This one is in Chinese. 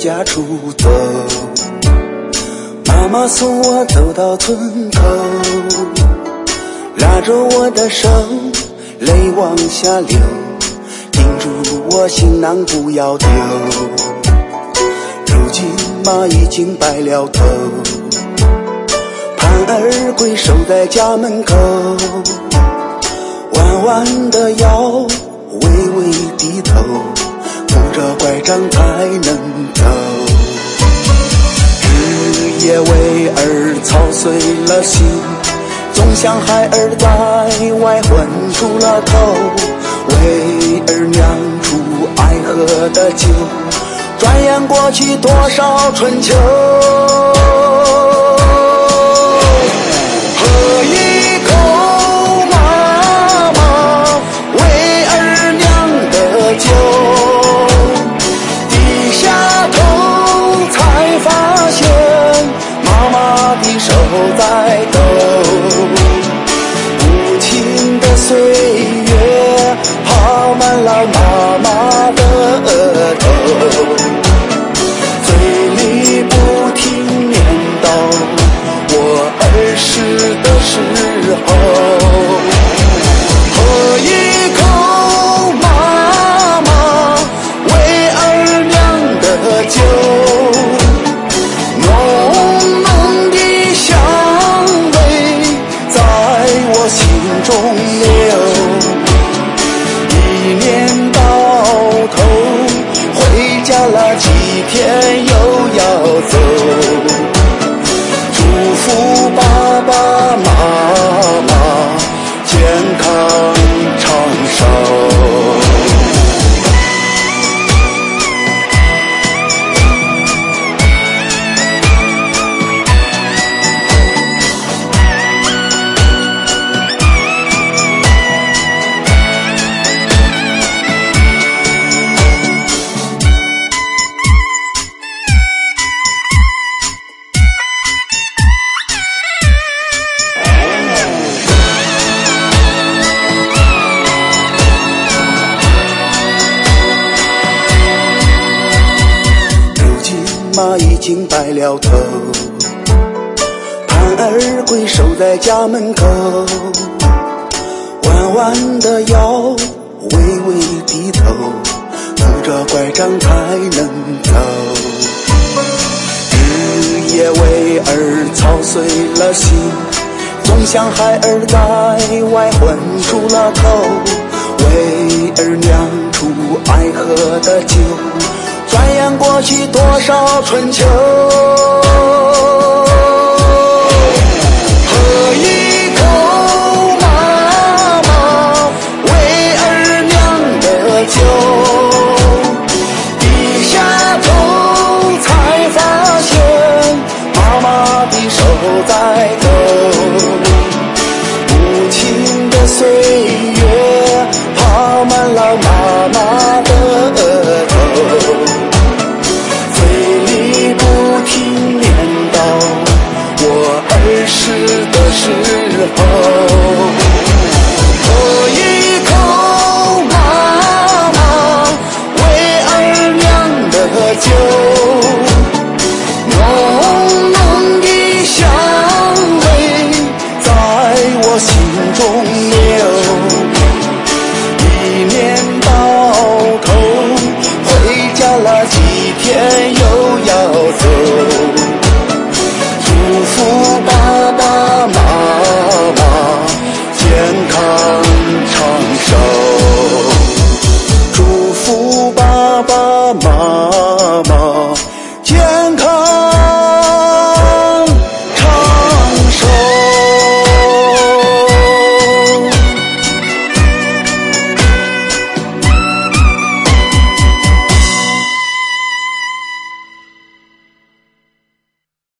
家出走。妈妈送我走到村口，拉着我的手，泪往下流，叮嘱我行囊不要丢。如今妈已经白了头，盼儿归守在家门口，弯弯的腰，微微低头，扶着拐杖才能走。日夜为儿操碎了心，总想孩儿在外混出了头，为儿酿出爱喝的酒，转眼过去多少春秋。喝一口妈妈为儿酿的酒，低下头才发现妈妈的手在抖。无情的岁月爬满了妈妈的额头，嘴里不停念叨我儿时的时候。喝一口妈妈为儿酿的酒，浓浓的香味在我心中流。一年到头回家了几天又要走，祝福爸爸妈妈健康长寿。妈已经白了头，盼儿归守在家门口，弯弯的腰，微微低头，扶着拐杖才能走。日夜为儿操碎了心，总想孩儿在外混出了头，为儿酿出爱喝的酒，转眼过去多少春秋。